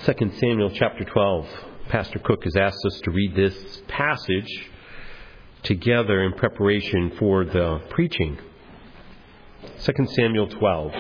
2 Samuel chapter 12. Pastor Cook has asked us to read this passage together in preparation for the preaching. 2 Samuel 12.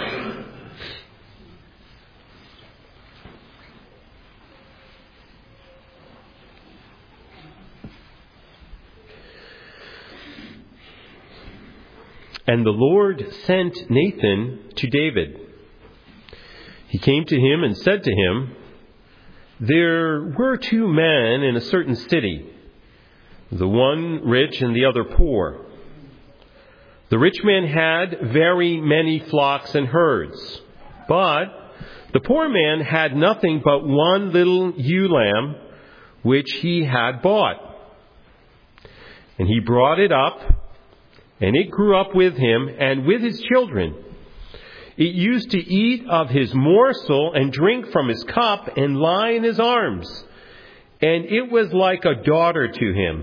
And the Lord sent Nathan to David. He came to him and said to him, "There were two men in a certain city, the one rich and the other poor. The rich man had very many flocks and herds, but the poor man had nothing but one little ewe lamb, which he had bought. And he brought it up, and it grew up with him and with his children. It used to eat of his morsel and drink from his cup and lie in his arms. And it was like a daughter to him.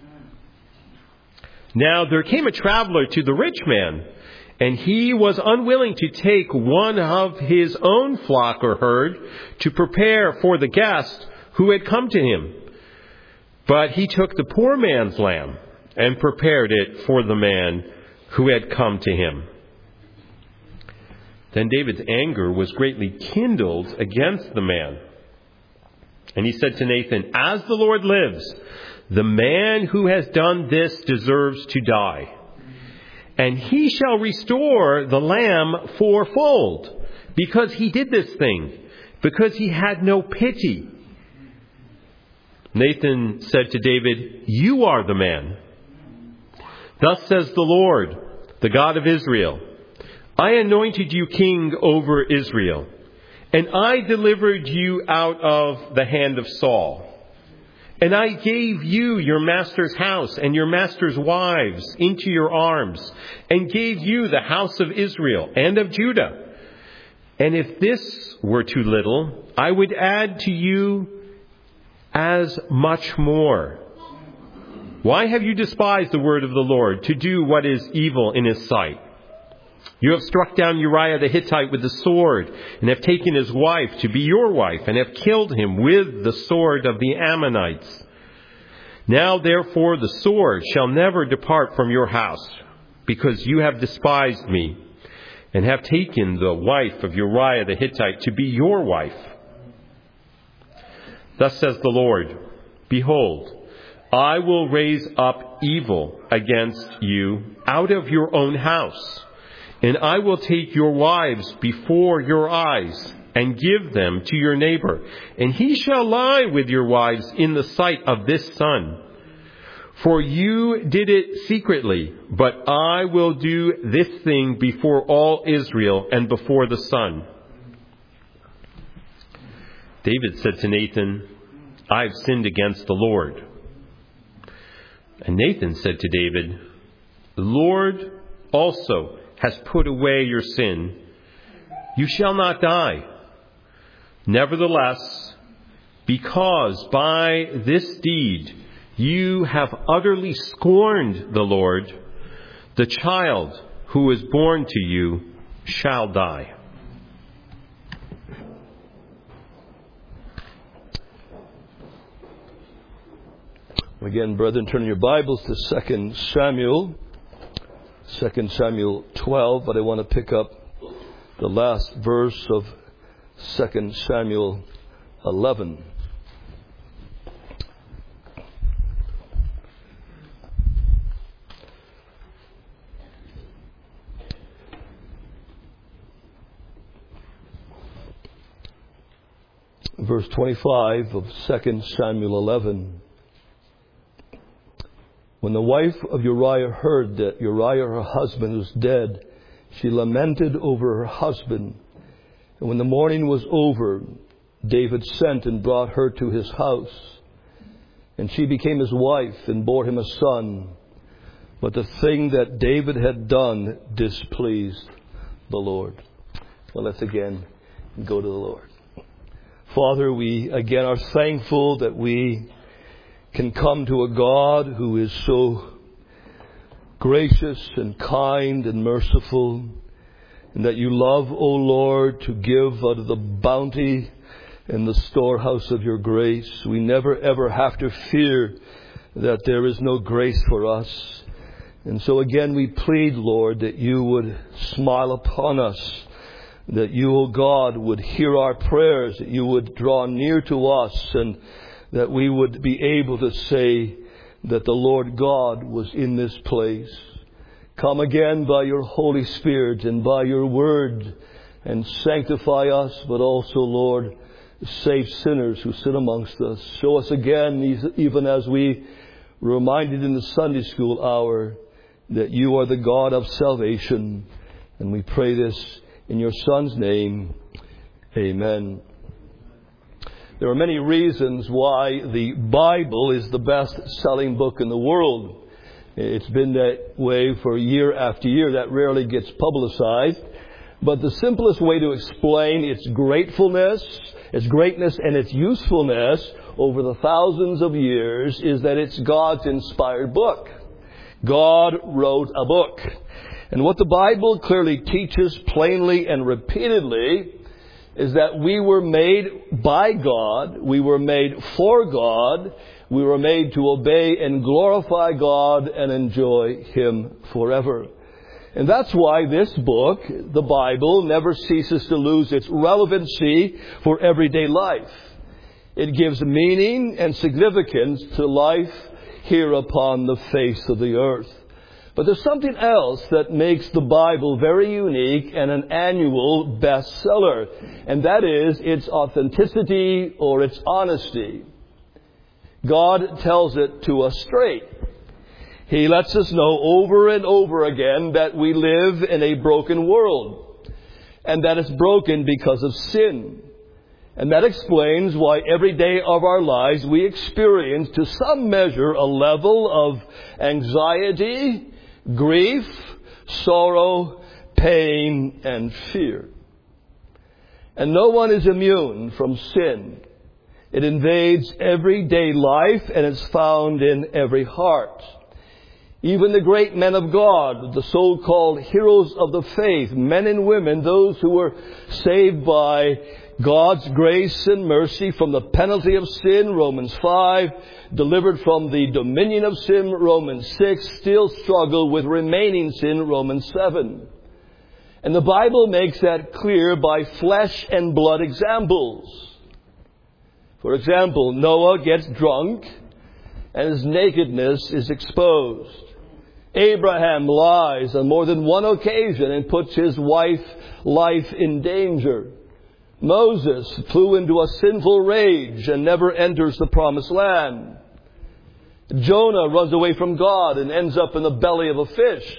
Now there came a traveler to the rich man, and he was unwilling to take one of his own flock or herd to prepare for the guest who had come to him. But he took the poor man's lamb and prepared it for the man who had come to him." Then David's anger was greatly kindled against the man. And he said to Nathan, "As the Lord lives, the man who has done this deserves to die. And he shall restore the lamb fourfold, because he did this thing, because he had no pity." Nathan said to David, "You are the man. Thus says the Lord, the God of Israel, I anointed you king over Israel, and I delivered you out of the hand of Saul. And I gave you your master's house and your master's wives into your arms, and gave you the house of Israel and of Judah. And if this were too little, I would add to you as much more. Why have you despised the word of the Lord to do what is evil in his sight? You have struck down Uriah the Hittite with the sword, and have taken his wife to be your wife, and have killed him with the sword of the Ammonites. Now therefore the sword shall never depart from your house, because you have despised me, and have taken the wife of Uriah the Hittite to be your wife. Thus says the Lord, behold, I will raise up evil against you out of your own house, and I will take your wives before your eyes, and give them to your neighbor, and he shall lie with your wives in the sight of this sun. For you did it secretly, but I will do this thing before all Israel and before the sun." David said to Nathan, "I have sinned against the Lord." And Nathan said to David, "The Lord also has put away your sin. You shall not die. Nevertheless, because by this deed you have utterly scorned the Lord, the child who is born to you shall die." Again, brethren, turn your Bibles to 2 Samuel 12, but I want to pick up the last verse of 2 Samuel 11. Verse 25 of 2 Samuel 11. When the wife of Uriah heard that Uriah, her husband, was dead, she lamented over her husband. And when the mourning was over, David sent and brought her to his house. And she became his wife and bore him a son. But the thing that David had done displeased the Lord. Well, let's again go to the Lord. Father, we again are thankful that we can come to a God who is so gracious and kind and merciful, and that you love, O Lord, to give out of the bounty in the storehouse of your grace. We never ever have to fear that there is no grace for us. And so again we plead, Lord, that you would smile upon us, that you, O God, would hear our prayers, that you would draw near to us, and that we would be able to say that the Lord God was in this place. Come again by your Holy Spirit and by your word, and sanctify us, but also, Lord, save sinners who sit amongst us. Show us again, even as we were reminded in the Sunday school hour, that you are the God of salvation. And we pray this in your Son's name. Amen. There are many reasons why the Bible is the best-selling book in the world. It's been that way for year after year. That rarely gets publicized. But the simplest way to explain its greatness, and its usefulness over the thousands of years is that it's God's inspired book. God wrote a book. And what the Bible clearly teaches plainly and repeatedly is that we were made by God, we were made for God, we were made to obey and glorify God and enjoy Him forever. And that's why this book, the Bible, never ceases to lose its relevancy for everyday life. It gives meaning and significance to life here upon the face of the earth. But there's something else that makes the Bible very unique and an annual bestseller, and that is its authenticity or its honesty. God tells it to us straight. He lets us know over and over again that we live in a broken world, and that it's broken because of sin. And that explains why every day of our lives we experience to some measure a level of anxiety, grief, sorrow, pain, and fear. And no one is immune from sin. It invades everyday life, and it's found in every heart. Even the great men of God, the so-called heroes of the faith, men and women, those who were saved by God's grace and mercy from the penalty of sin, Romans 5, delivered from the dominion of sin, Romans 6, still struggle with remaining sin, Romans 7. And the Bible makes that clear by flesh and blood examples. For example, Noah gets drunk and his nakedness is exposed. Abraham lies on more than one occasion and puts his wife's life in danger. Moses flew into a sinful rage and never enters the promised land. Jonah runs away from God and ends up in the belly of a fish.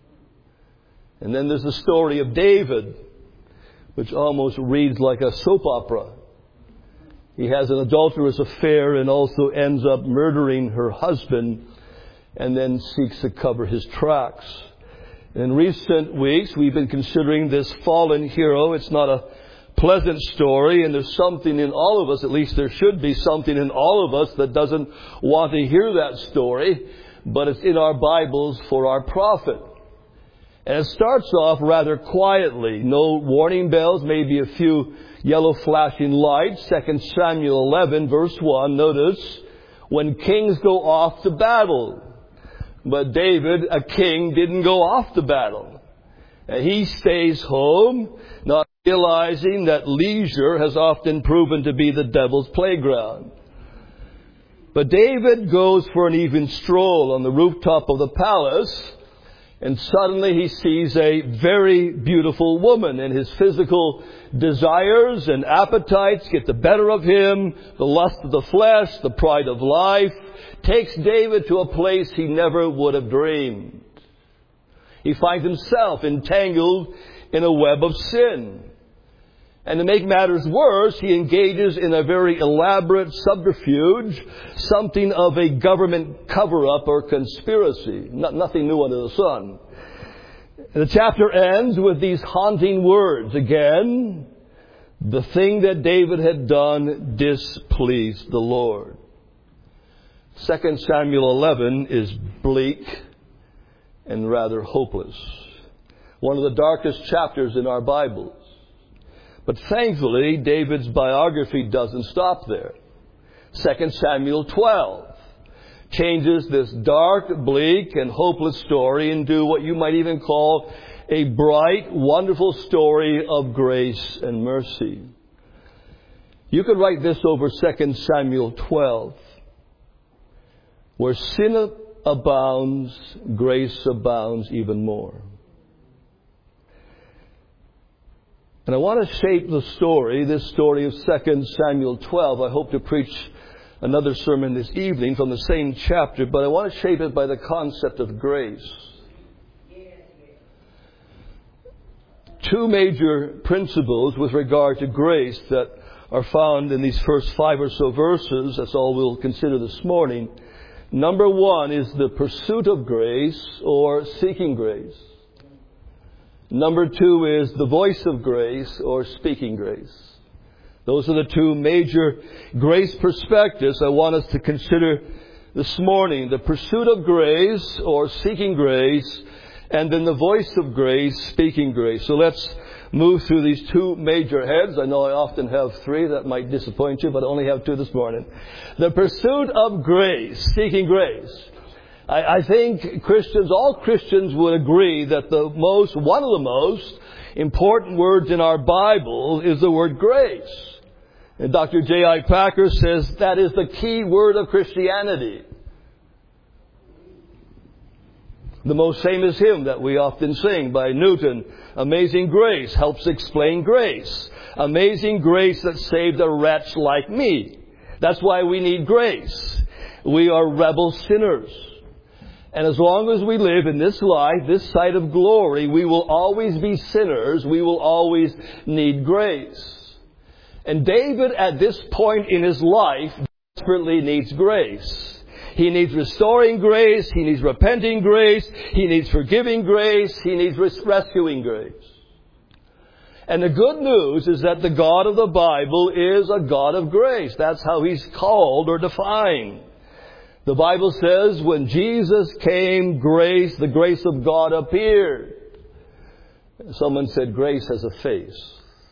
And then there's the story of David, which almost reads like a soap opera. He has an adulterous affair and also ends up murdering her husband and then seeks to cover his tracks. In recent weeks, we've been considering this fallen hero. It's not a pleasant story, and there's something in all of us, at least there should be something in all of us that doesn't want to hear that story, but it's in our Bibles for our profit. And it starts off rather quietly. No warning bells, maybe a few yellow flashing lights. 2 Samuel 11, verse 1, notice, when kings go off to battle. But David, a king, didn't go off to battle. He stays home, not realizing that leisure has often proven to be the devil's playground. But David goes for an evening stroll on the rooftop of the palace, and suddenly he sees a very beautiful woman, and his physical desires and appetites get the better of him. The lust of the flesh, the pride of life, takes David to a place he never would have dreamed. He finds himself entangled in a web of sin. And to make matters worse, he engages in a very elaborate subterfuge, something of a government cover-up or conspiracy. Nothing new under the sun. And the chapter ends with these haunting words again. The thing that David had done displeased the Lord. 2 Samuel 11 is bleak and rather hopeless. One of the darkest chapters in our Bibles. But thankfully, David's biography doesn't stop there. 2 Samuel 12 changes this dark, bleak, and hopeless story into what you might even call a bright, wonderful story of grace and mercy. You could write this over 2 Samuel 12. Where sin abounds, grace abounds even more. And I want to shape the story, this story of 2 Samuel 12. I hope to preach another sermon this evening from the same chapter, but I want to shape it by the concept of grace. Two major principles with regard to grace that are found in these first 5 or so verses. That's all we'll consider this morning. Number one is the pursuit of grace or seeking grace. Number two is the voice of grace or speaking grace. Those are the two major grace perspectives I want us to consider this morning. The pursuit of grace or seeking grace, and then the voice of grace, speaking grace. So let's move through these two major heads. I know I often have 3. That might disappoint you, but I only have 2 this morning. The pursuit of grace, seeking grace. I think Christians, all Christians would agree that one of the most important words in our Bible is the word grace. And Dr. J.I. Packer says that is the key word of Christianity. The most famous hymn that we often sing by Newton, Amazing Grace, helps explain grace. Amazing grace that saved a wretch like me. That's why we need grace. We are rebel sinners. And as long as we live in this life, this side of glory, we will always be sinners. We will always need grace. And David, at this point in his life, desperately needs grace. He needs restoring grace. He needs repenting grace. He needs forgiving grace. He needs rescuing grace. And the good news is that the God of the Bible is a God of grace. That's how He's called or defined. The Bible says when Jesus came, the grace of God appeared. Someone said grace has a face.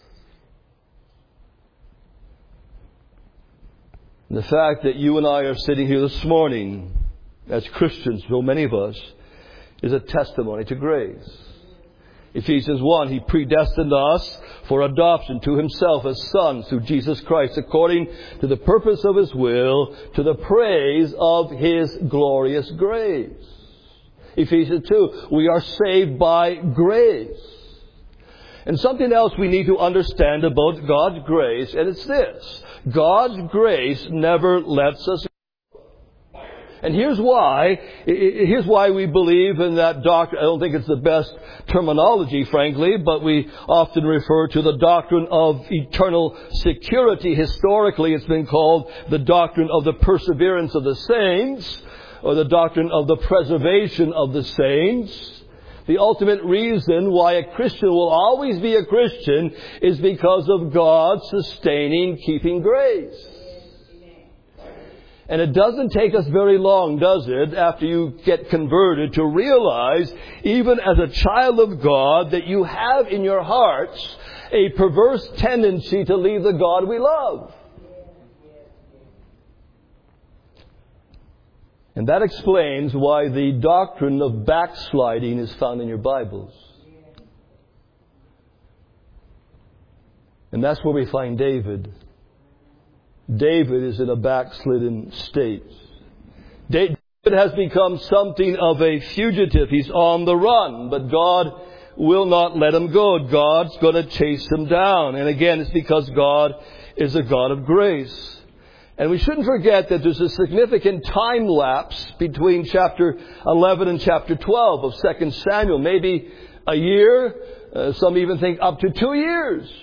The fact that you and I are sitting here this morning as Christians, so many of us, is a testimony to grace. Ephesians 1, He predestined us for adoption to Himself as sons through Jesus Christ, according to the purpose of His will, to the praise of His glorious grace. Ephesians 2, we are saved by grace. And something else we need to understand about God's grace, and it's this: God's grace never lets us go. And here's why we believe in that doctrine. I don't think it's the best terminology, frankly, but we often refer to the doctrine of eternal security. Historically, it's been called the doctrine of the perseverance of the saints, or the doctrine of the preservation of the saints. The ultimate reason why a Christian will always be a Christian is because of God's sustaining, keeping grace. And it doesn't take us very long, does it, after you get converted, to realize, even as a child of God, that you have in your hearts a perverse tendency to leave the God we love. And that explains why the doctrine of backsliding is found in your Bibles. And that's where we find David. David is in a backslidden state. David has become something of a fugitive. He's on the run, but God will not let him go. God's going to chase him down. And again, it's because God is a God of grace. And we shouldn't forget that there's a significant time lapse between chapter 11 and chapter 12 of 2 Samuel. Maybe a year. Some even think up to 2 years.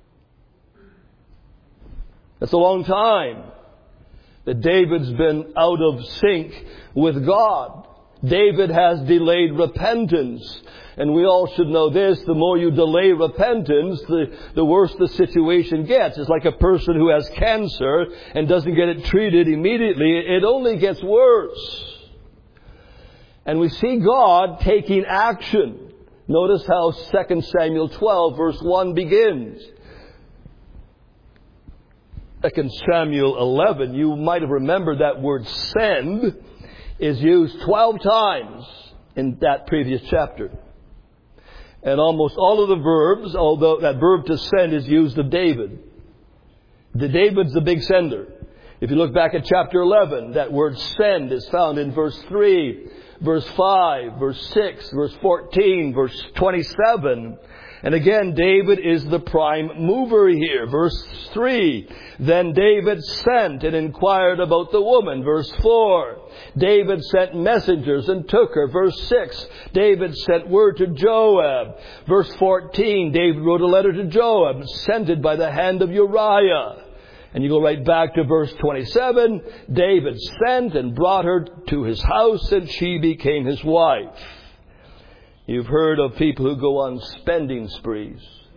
That's a long time that David's been out of sync with God. David has delayed repentance. And we all should know this: the more you delay repentance, the worse the situation gets. It's like a person who has cancer and doesn't get it treated immediately. It only gets worse. And we see God taking action. Notice how 2 Samuel 12 verse 1 begins. 2 Samuel 11, you might have remembered that word send is used 12 times in that previous chapter. And almost all of the verbs, although that verb to send is used of David. David's the big sender. If you look back at chapter 11, that word send is found in verse 3, verse 5, verse 6, verse 14, verse 27. And again, David is the prime mover here. Verse 3, then David sent and inquired about the woman. Verse 4, David sent messengers and took her. Verse 6, David sent word to Joab. Verse 14, David wrote a letter to Joab, sent it by the hand of Uriah. And you go right back to verse 27, David sent and brought her to his house, and she became his wife. You've heard of people who go on spending sprees.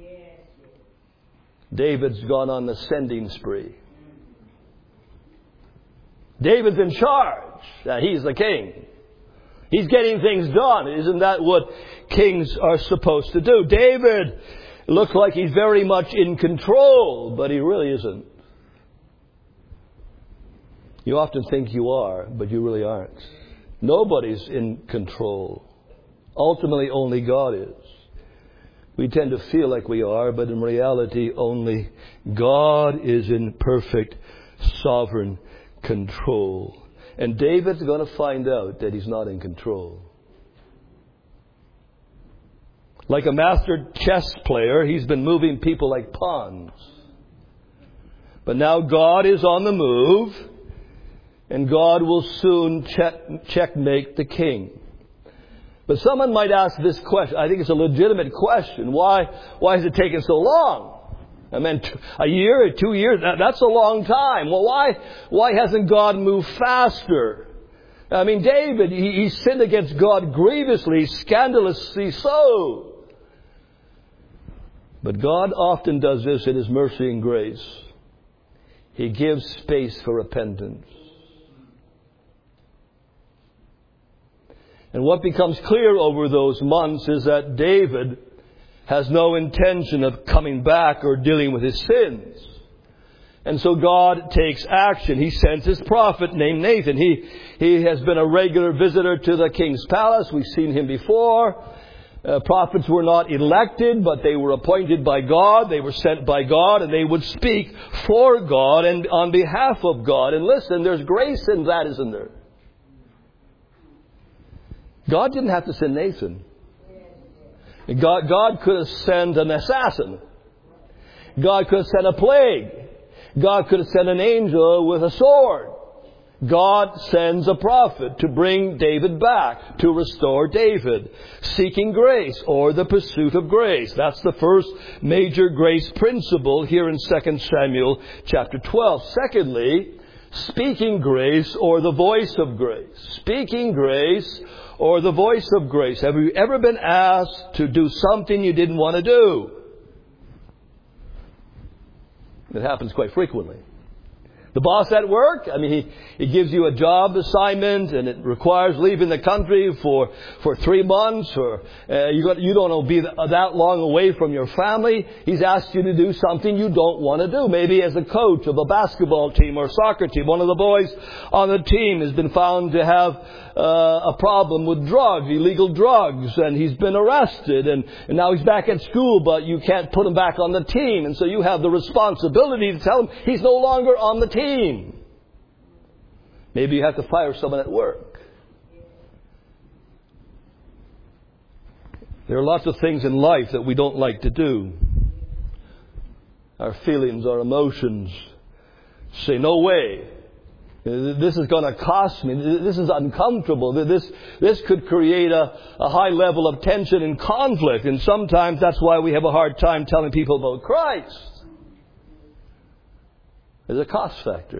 David's gone on the sending spree. David's in charge. He's the king. He's getting things done. Isn't that what kings are supposed to do? David looks like he's very much in control, but he really isn't. You often think you are, but you really aren't. Nobody's in control. Ultimately, only God is. We tend to feel like we are, but in reality, only God is in perfect sovereign control. And David's going to find out that he's not in control. Like a master chess player, he's been moving people like pawns. But now God is on the move, and God will soon checkmate the king. But someone might ask this question. I think it's a legitimate question. Why has it taken so long? I mean, a year or 2 years, that's a long time. Well, why hasn't God moved faster? I mean, David, he sinned against God grievously, scandalously so. But God often does this in His mercy and grace. He gives space for repentance. And what becomes clear over those months is that David has no intention of coming back or dealing with his sins. And so God takes action. He sends His prophet named Nathan. He has been a regular visitor to the king's palace. We've seen him before. Prophets were not elected, but they were appointed by God. They were sent by God, and they would speak for God and on behalf of God. And listen, there's grace in that, isn't there? God didn't have to send Nathan. God could have sent an assassin. God could have sent a plague. God could have sent an angel with a sword. God sends a prophet to bring David back, to restore David, seeking grace or the pursuit of grace. That's the first major grace principle here in 2 Samuel chapter 12. Secondly, speaking grace or the voice of grace. Speaking grace or the voice of grace. Have you ever been asked to do something you didn't want to do? It happens quite frequently. The boss at work, he gives you a job assignment and it requires leaving the country for 3 months, or you don't want to be that long away from your family. He's asked you to do something you don't want to do. Maybe as a coach of a basketball team or soccer team, one of the boys on the team has been found to have a problem with drugs, illegal drugs, and he's been arrested, and now he's back at school, but you can't put him back on the team, and so you have the responsibility to tell him he's no longer on the team. Maybe you have to fire someone at work. There are lots of things in life that we don't like to do. Our feelings, our emotions say, no way. This is going to cost me. This is uncomfortable. This could create a high level of tension and conflict. And sometimes that's why we have a hard time telling people about Christ. There's a cost factor.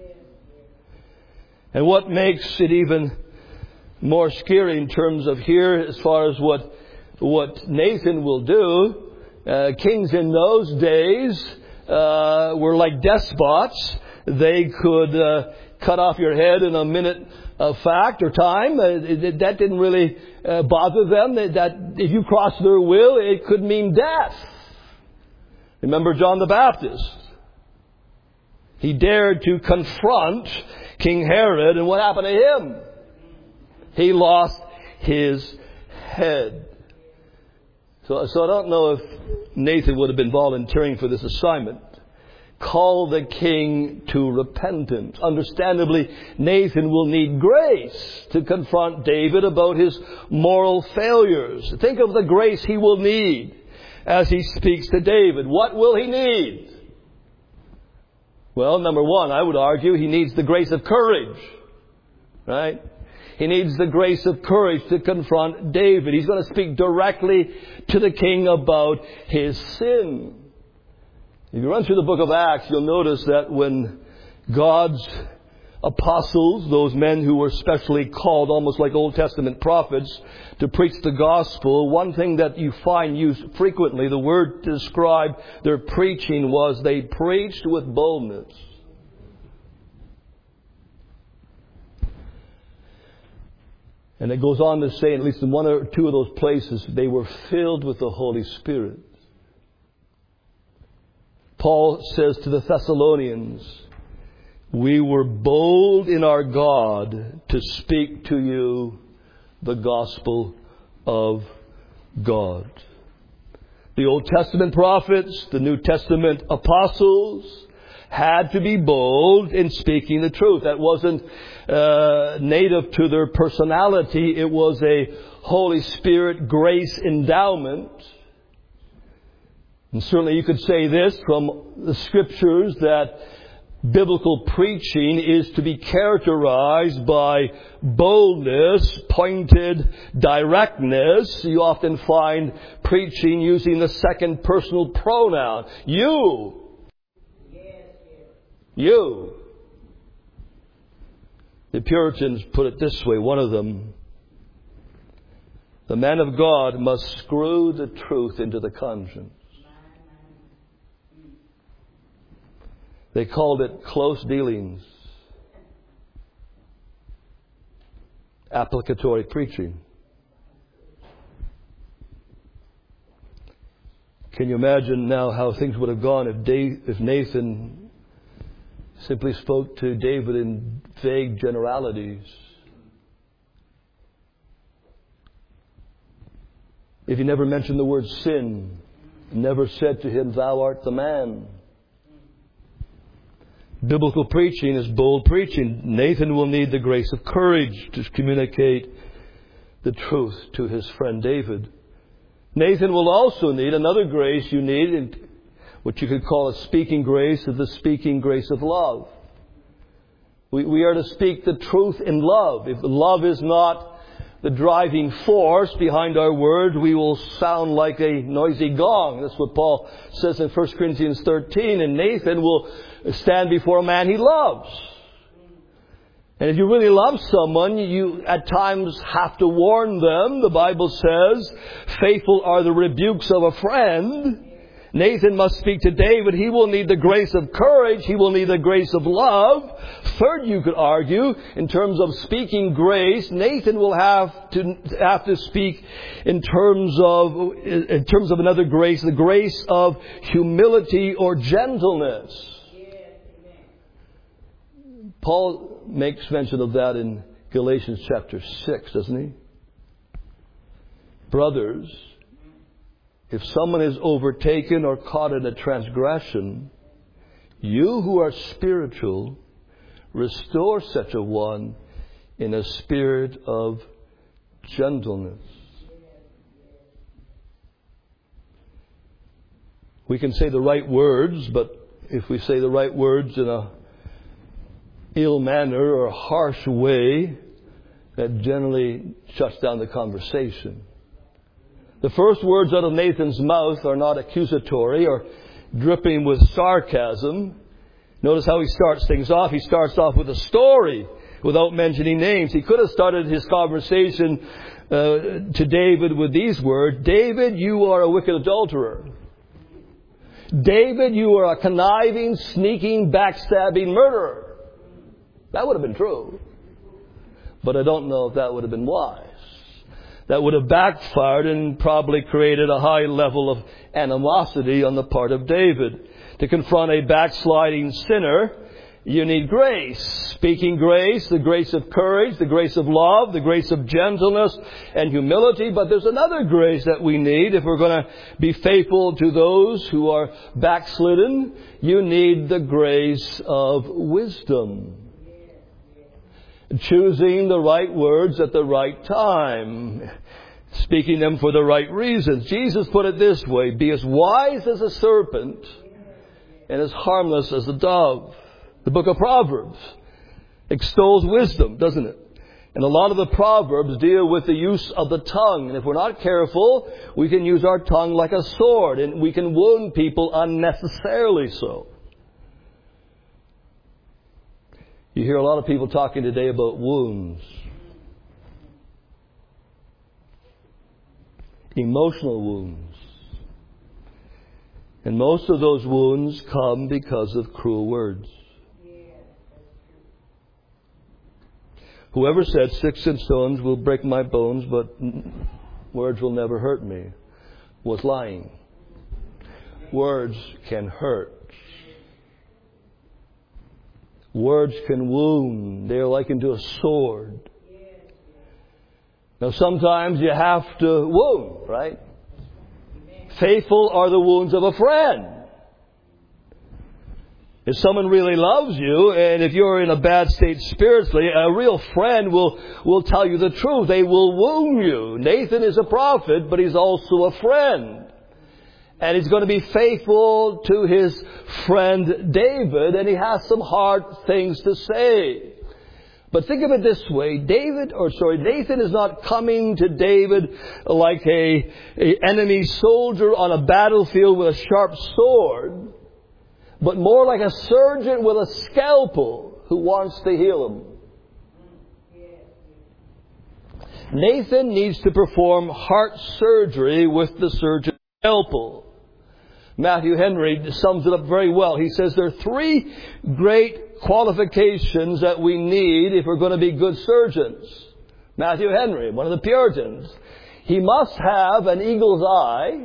And what makes it even more scary in terms of here, as far as what Nathan will do, kings in those days were like despots. They could cut off your head in a minute of fact or time. That didn't really bother them. That if you crossed their will, it could mean death. Remember John the Baptist. He dared to confront King Herod, and what happened to him? He lost his head. So I don't know if Nathan would have been volunteering for this assignment. Call the king to repentance. Understandably, Nathan will need grace to confront David about his moral failures. Think of the grace he will need as he speaks to David. What will he need? Well, number one, I would argue he needs the grace of courage. Right? He needs the grace of courage to confront David. He's going to speak directly to the king about his sin. If you run through the book of Acts, you'll notice that when God's apostles, those men who were specially called, almost like Old Testament prophets, to preach the gospel, one thing that you find used frequently, the word to describe their preaching was they preached with boldness. And it goes on to say, at least in one or two of those places, they were filled with the Holy Spirit. Paul says to the Thessalonians, we were bold in our God to speak to you the gospel of God. The Old Testament prophets, the New Testament apostles had to be bold in speaking the truth. That wasn't native to their personality. It was a Holy Spirit grace endowment. And certainly you could say this from the Scriptures, that biblical preaching is to be characterized by boldness, pointed directness. You often find preaching using the second personal pronoun. You. You. The Puritans put it this way, one of them. The man of God must screw the truth into the conscience. They called it close dealings. Applicatory preaching. Can you imagine now how things would have gone if Nathan simply spoke to David in vague generalities? If he never mentioned the word sin, never said to him, thou art the man. Biblical preaching is bold preaching. Nathan will need the grace of courage to communicate the truth to his friend David. Nathan will also need another grace you need, what you could call a speaking grace, is the speaking grace of love. We are to speak the truth in love. If love is not the driving force behind our word, we will sound like a noisy gong. That's what Paul says in 1 Corinthians 13. And Nathan will stand before a man he loves. And if you really love someone, you at times have to warn them. The Bible says, faithful are the rebukes of a friend. Nathan must speak to David. He will need the grace of courage. He will need the grace of love. Third, you could argue, in terms of speaking grace, Nathan will have to speak in terms of another grace, the grace of humility or gentleness. Paul makes mention of that in Galatians chapter 6, doesn't he? Brothers, if someone is overtaken or caught in a transgression, you who are spiritual, restore such a one in a spirit of gentleness. We can say the right words, but if we say the right words in a ill manner or a harsh way, that generally shuts down the conversation. The first words out of Nathan's mouth are not accusatory or dripping with sarcasm. Notice how he starts things off. He starts off with a story without mentioning names. He could have started his conversation to David with these words: David, you are a wicked adulterer. David, you are a conniving, sneaking, backstabbing murderer. That would have been true. But I don't know if that would have been wise. That would have backfired and probably created a high level of animosity on the part of David. To confront a backsliding sinner You need grace. Speaking grace, the grace of courage, the grace of love, the grace of gentleness and humility. But there's another grace that we need if we're going to be faithful to those who are backslidden. You need the grace of wisdom. Choosing the right words at the right time. Speaking them for the right reasons. Jesus put it this way: be as wise as a serpent and as harmless as a dove. The book of Proverbs extols wisdom, doesn't it? And a lot of the Proverbs deal with the use of the tongue. And if we're not careful, we can use our tongue like a sword, and we can wound people unnecessarily so. You hear a lot of people talking today about wounds. Emotional wounds. And most of those wounds come because of cruel words. Whoever said, sticks and stones will break my bones, but words will never hurt me, was lying. Words can hurt. Words can wound. They are likened to a sword. Now sometimes you have to wound, right? Faithful are the wounds of a friend. If someone really loves you, and if you're in a bad state spiritually, a real friend will tell you the truth. They will wound you. Nathan is a prophet, but he's also a friend. And he's going to be faithful to his friend David, and he has some hard things to say. But think of it this way: Nathan is not coming to David like a enemy soldier on a battlefield with a sharp sword, but more like a surgeon with a scalpel who wants to heal him. Nathan needs to perform heart surgery with the surgeon's scalpel. Matthew Henry sums it up very well. He says there are three great qualifications that we need if we're going to be good surgeons. Matthew Henry, one of the Puritans. He must have an eagle's eye.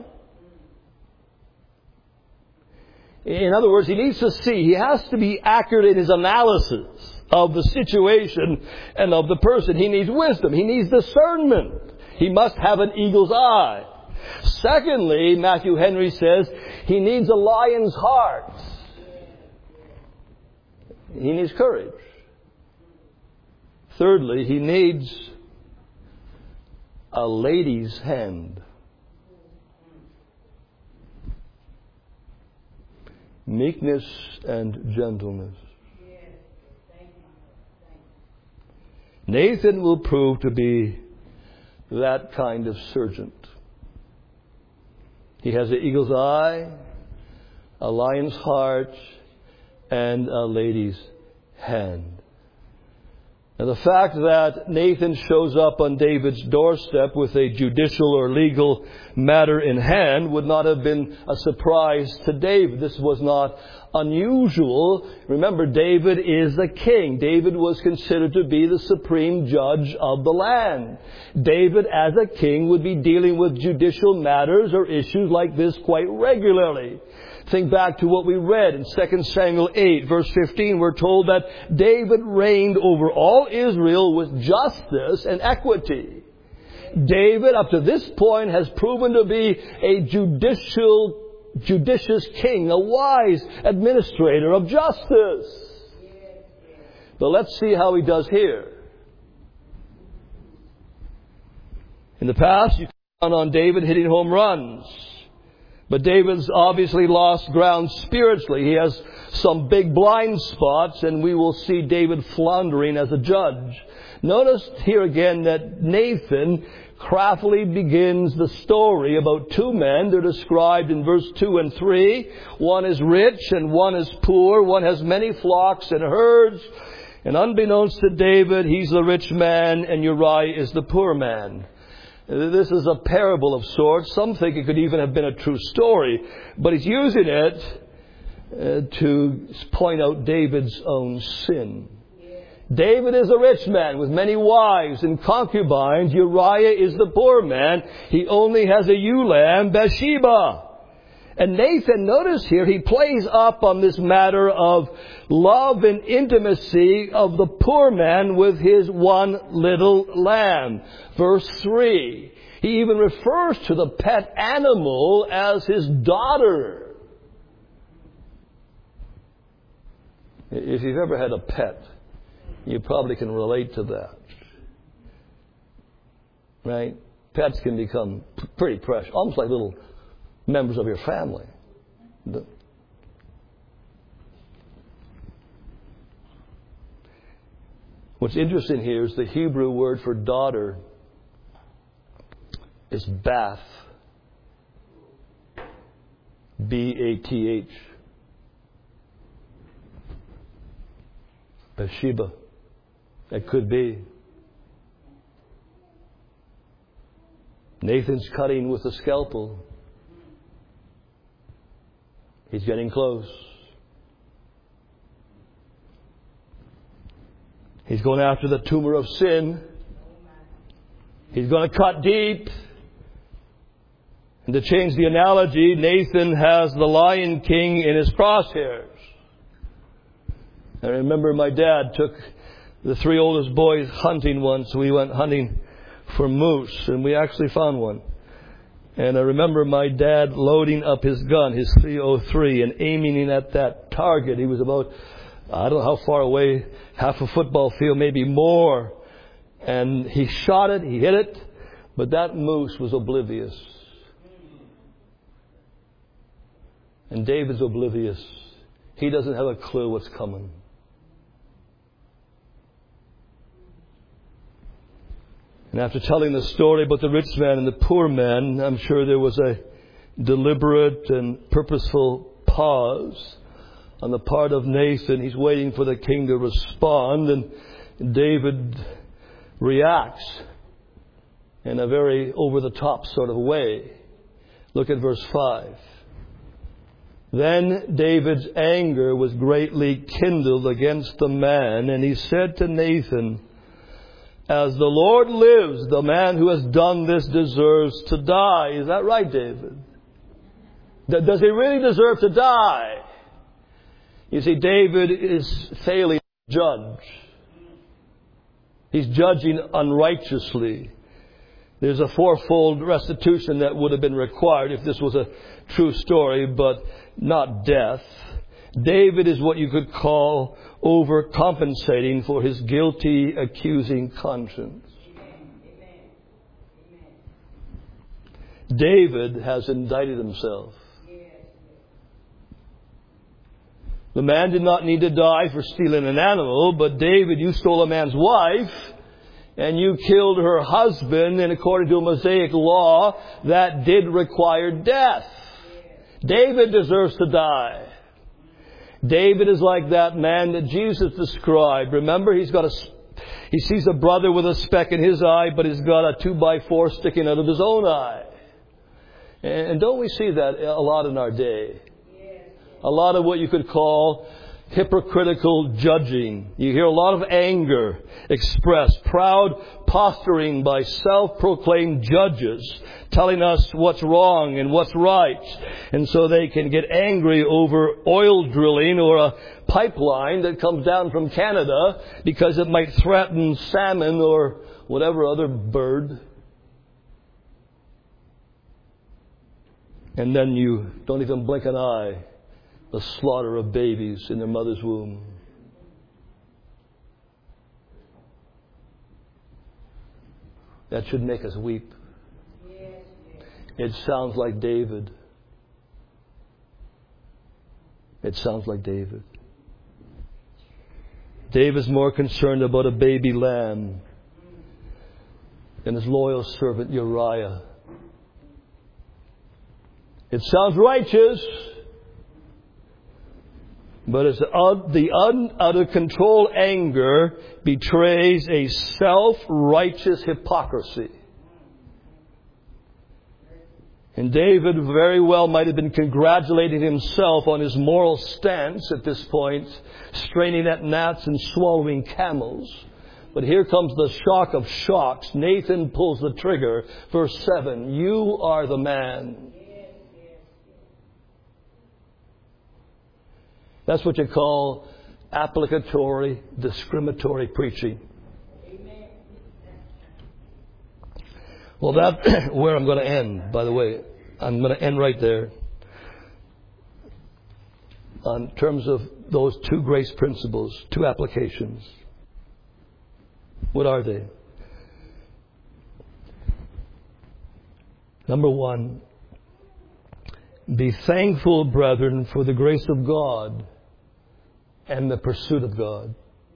In other words, he needs to see. He has to be accurate in his analysis of the situation and of the person. He needs wisdom. He needs discernment. He must have an eagle's eye. Secondly, Matthew Henry says, he needs a lion's heart. He needs courage. Thirdly, he needs a lady's hand. Meekness and gentleness. Nathan will prove to be that kind of surgeon. He has an eagle's eye, a lion's heart, and a lady's hand. And the fact that Nathan shows up on David's doorstep with a judicial or legal matter in hand would not have been a surprise to David. This was not unusual. Remember, David is the king. David was considered to be the supreme judge of the land. David, as a king, would be dealing with judicial matters or issues like this quite regularly. Think back to what we read in 2 Samuel 8, verse 15. We're told that David reigned over all Israel with justice and equity. David, up to this point, has proven to be a judicious king, a wise administrator of justice. But let's see how he does here. In the past, you count on David hitting home runs. But David's obviously lost ground spiritually. He has some big blind spots, and we will see David floundering as a judge. Notice here again that Nathan craftily begins the story about two men. They're described in verse 2 and 3. One is rich and one is poor. One has many flocks and herds. And unbeknownst to David, he's the rich man and Uriah is the poor man. This is a parable of sorts. Some think it could even have been a true story. But he's using it to point out David's own sin. David is a rich man with many wives and concubines. Uriah is the poor man. He only has a ewe lamb, Bathsheba. And Nathan, notice here, he plays up on this matter of love and intimacy of the poor man with his one little lamb. Verse 3. He even refers to the pet animal as his daughter. If you've ever had a pet, you probably can relate to that. Right? Pets can become pretty precious, almost like little members of your family. What's interesting here is the Hebrew word for daughter is Bath. B-A-T-H. Bathsheba. That could be. Nathan's cutting with a scalpel. He's getting close. He's going after the tumor of sin. He's going to cut deep. And to change the analogy, Nathan has the Lion King in his crosshairs. I remember my dad took the 3 oldest boys hunting once. We went hunting for moose, and we actually found one. And I remember my dad loading up his gun, his .303, and aiming in at that target. He was about, I don't know how far away, half a football field, maybe more. And he shot it, he hit it, but that moose was oblivious. And David's oblivious. He doesn't have a clue what's coming. And after telling the story about the rich man and the poor man, I'm sure there was a deliberate and purposeful pause on the part of Nathan. He's waiting for the king to respond, and David reacts in a very over-the-top sort of way. Look at verse 5. Then David's anger was greatly kindled against the man, and he said to Nathan, "As the Lord lives, the man who has done this deserves to die." Is that right, David? Does he really deserve to die? You see, David is failing to judge. He's judging unrighteously. There's a fourfold restitution that would have been required if this was a true story, but not death. David is what you could call overcompensating for his guilty, accusing conscience. David has indicted himself. The man did not need to die for stealing an animal, but David, you stole a man's wife, and you killed her husband, and according to a Mosaic law, that did require death. David deserves to die. David is like that man that Jesus described. Remember, he sees a brother with a speck in his eye, but he's got a 2x4 sticking out of his own eye. And don't we see that a lot in our day? A lot of what you could call hypocritical judging. You hear a lot of anger expressed, proud posturing by self-proclaimed judges, telling us what's wrong and what's right. And so they can get angry over oil drilling or a pipeline that comes down from Canada because it might threaten salmon or whatever other bird. And then you don't even blink an eye. The slaughter of babies in their mother's womb. That should make us weep. It sounds like David. It sounds like David. David's more concerned about a baby lamb than his loyal servant Uriah. It sounds righteous. But it's the out-of-control anger betrays a self-righteous hypocrisy. And David very well might have been congratulating himself on his moral stance at this point, straining at gnats and swallowing camels. But here comes the shock of shocks. Nathan pulls the trigger. Verse 7, "You are the man." That's what you call applicatory, discriminatory preaching. Well, that's where I'm going to end, by the way. I'm going to end right there. On terms of those two grace principles, two applications. What are they? Number one, be thankful, brethren, for the grace of God and the pursuit of God.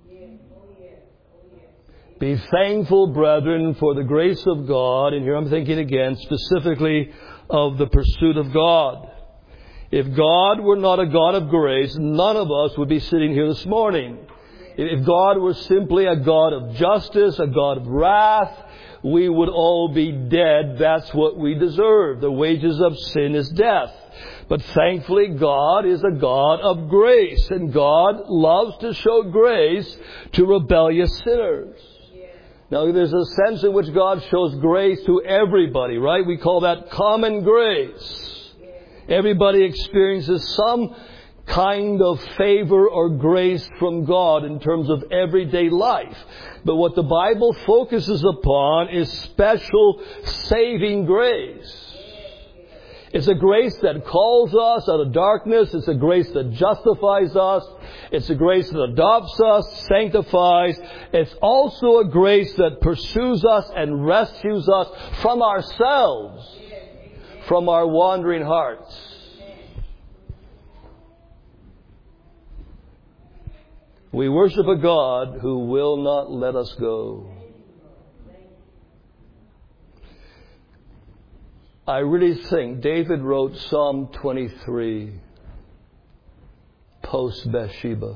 Be thankful, brethren, for the grace of God, and here I'm thinking again specifically of the pursuit of God. If God were not a God of grace, none of us would be sitting here this morning. If God were simply a God of justice, a God of wrath, we would all be dead. That's what we deserve. The wages of sin is death. But thankfully, God is a God of grace, and God loves to show grace to rebellious sinners. Now, there's a sense in which God shows grace to everybody, right? We call that common grace. Everybody experiences some kind of favor or grace from God in terms of everyday life. But what the Bible focuses upon is special saving grace. It's a grace that calls us out of darkness. It's a grace that justifies us. It's a grace that adopts us, sanctifies. It's also a grace that pursues us and rescues us from ourselves, from our wandering hearts. We worship a God who will not let us go. I really think David wrote Psalm 23 post Bathsheba.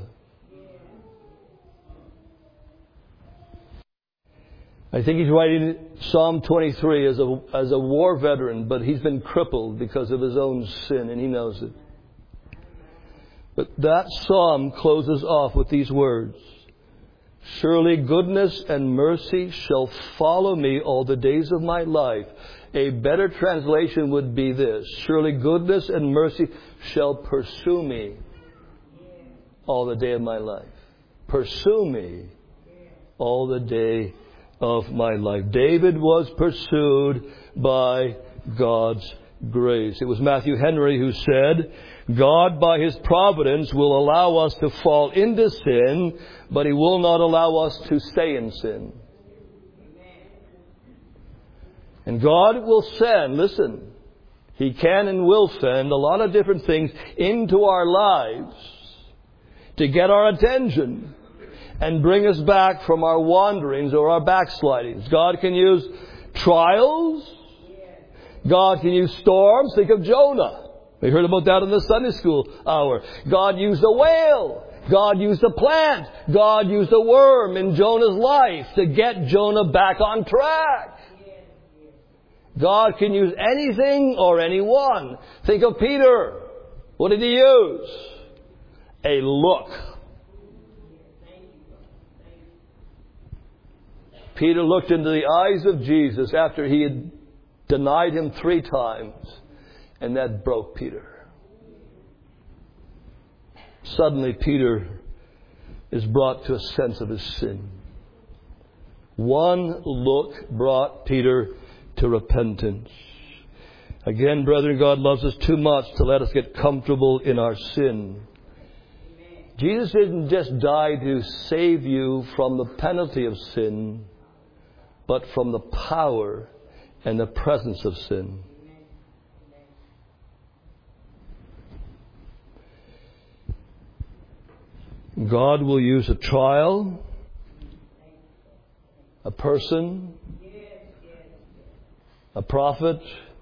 I think he's writing Psalm 23 as a war veteran, but he's been crippled because of his own sin, and he knows it. But that psalm closes off with these words: surely goodness and mercy shall follow me all the days of my life. A better translation would be this: surely goodness and mercy shall pursue me all the day of my life. Pursue me all the day of my life. David was pursued by God's grace. It was Matthew Henry who said, God by His providence will allow us to fall into sin, but He will not allow us to stay in sin. And God will send, listen, He can and will send a lot of different things into our lives to get our attention and bring us back from our wanderings or our backslidings. God can use trials. God can use storms. Think of Jonah. We heard about that in the Sunday school hour. God used a whale. God used a plant. God used a worm in Jonah's life to get Jonah back on track. God can use anything or anyone. Think of Peter. What did he use? A look. Peter looked into the eyes of Jesus after he had denied Him 3 times, and that broke Peter. Suddenly Peter is brought to a sense of his sin. One look brought Peter to repentance. Again, brethren, God loves us too much to let us get comfortable in our sin. Jesus didn't just die to save you from the penalty of sin, but from the power and the presence of sin. God will use a trial, a person, a prophet,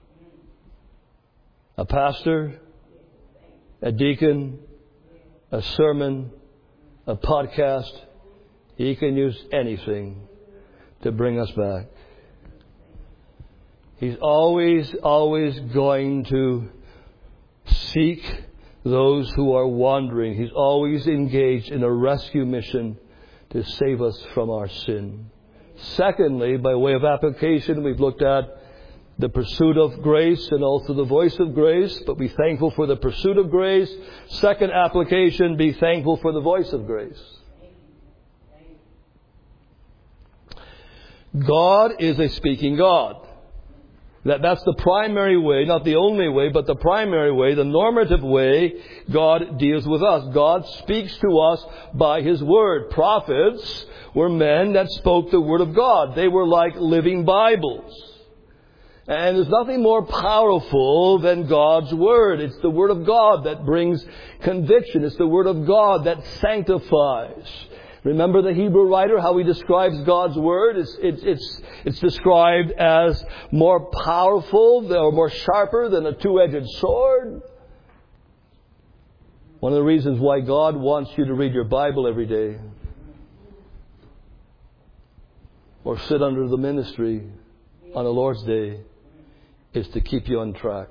a pastor, a deacon, a sermon, a podcast. He can use anything to bring us back. He's always going to seek those who are wandering. He's always engaged in a rescue mission to save us from our sin. Secondly, by way of application, we've looked at the pursuit of grace and also the voice of grace, but be thankful for the pursuit of grace. Second application, be thankful for the voice of grace. God is a speaking God. That's the primary way, not the only way, but the primary way, the normative way God deals with us. God speaks to us by His Word. Prophets were men that spoke the Word of God. They were like living Bibles. And there's nothing more powerful than God's Word. It's the Word of God that brings conviction. It's the Word of God that sanctifies. Remember the Hebrew writer, how he describes God's Word? It's described as more powerful or more sharper than a two-edged sword. One of the reasons why God wants you to read your Bible every day or sit under the ministry on the Lord's Day is to keep you on track.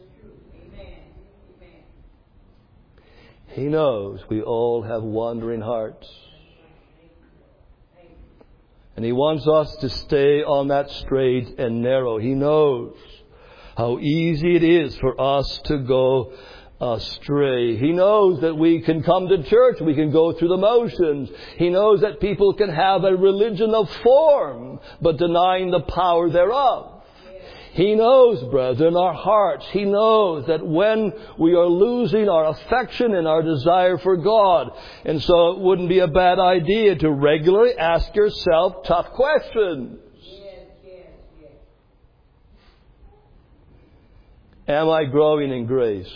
He knows we all have wandering hearts. And He wants us to stay on that straight and narrow. He knows how easy it is for us to go astray. He knows that we can come to church, we can go through the motions. He knows that people can have a religion of form, but denying the power thereof. He knows, brethren, our hearts. He knows that when we are losing our affection and our desire for God. And so it wouldn't be a bad idea to regularly ask yourself tough questions. Am I growing in grace?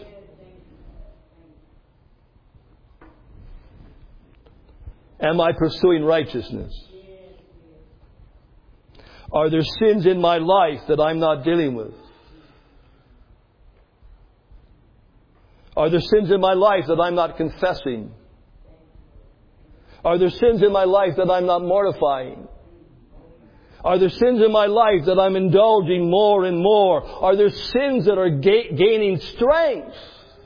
Am I pursuing righteousness? Are there sins in my life that I'm not dealing with? Are there sins in my life that I'm not confessing? Are there sins in my life that I'm not mortifying? Are there sins in my life that I'm indulging more and more? Are there sins that are gaining strength?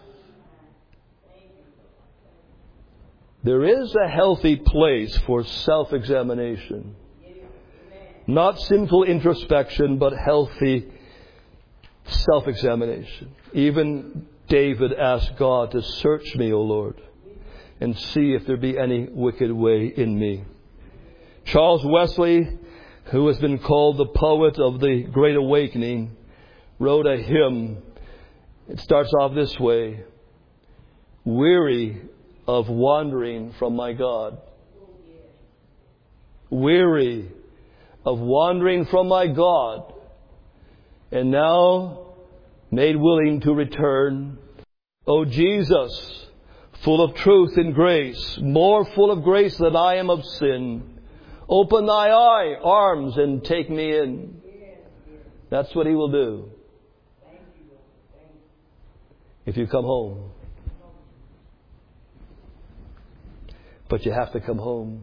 There is a healthy place for self-examination. Not sinful introspection, but healthy self-examination. Even David asked God to search me, O Lord, and see if there be any wicked way in me. Charles Wesley, who has been called the poet of the Great Awakening, wrote a hymn. It starts off this way: weary of wandering from my God. Weary of wandering from my God, and now made willing to return. O Jesus, full of truth and grace, more full of grace than I am of sin, open thy arms and take me in. That's what He will do if you come home. But you have to come home.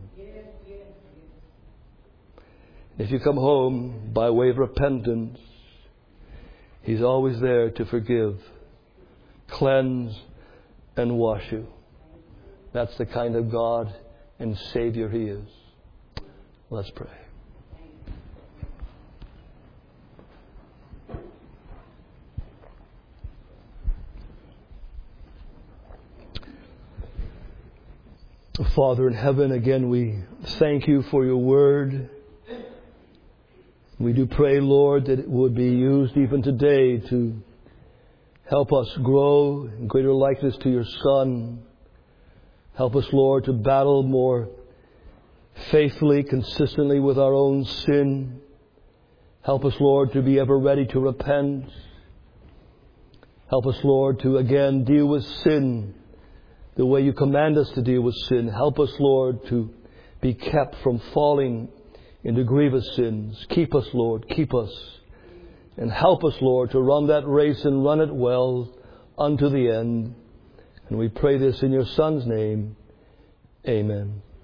If you come home by way of repentance, He's always there to forgive, cleanse, and wash you. That's the kind of God and Savior He is. Let's pray. Father in heaven, again we thank You for Your Word. We do pray, Lord, that it would be used even today to help us grow in greater likeness to Your Son. Help us, Lord, to battle more faithfully, consistently with our own sin. Help us, Lord, to be ever ready to repent. Help us, Lord, to again deal with sin the way You command us to deal with sin. Help us, Lord, to be kept from falling into grievous sins. Keep us, Lord, keep us. And help us, Lord, to run that race and run it well unto the end. And we pray this in Your Son's name. Amen.